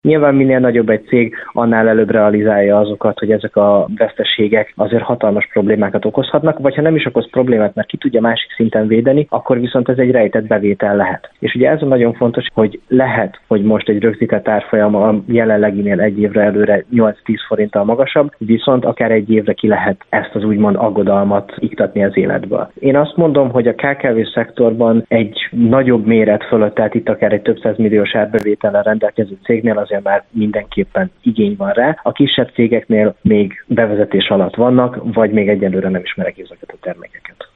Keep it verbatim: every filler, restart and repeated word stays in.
Nyilván minél nagyobb egy cég, annál előbb realizálja azokat, hogy ezek a veszteségek azért hatalmas problémákat okozhatnak, vagy ha nem is okoz problémát, mert ki tudja másik szinten védeni, akkor viszont ez egy rejtett bevétel lehet. És ugye ez a nagyon fontos, hogy lehet, hogy most egy rögzített árfolyam a jelenleginél egy évre előre nyolc-tíz forinttal magasabb, viszont akár egy évre ki lehet ezt az úgymond aggodalmat iktatni az életből. Én azt mondom, hogy a ká ká vé szektorban egy nagyobb méret fölött, tehát itt akár egy több százmilliós árbevétellel rendelkező cégnél azért már mindenképpen igény van rá. A kisebb cégeknél még bevezetés alatt vannak, vagy még egyelőre nem ismerek ezeket a termékeket.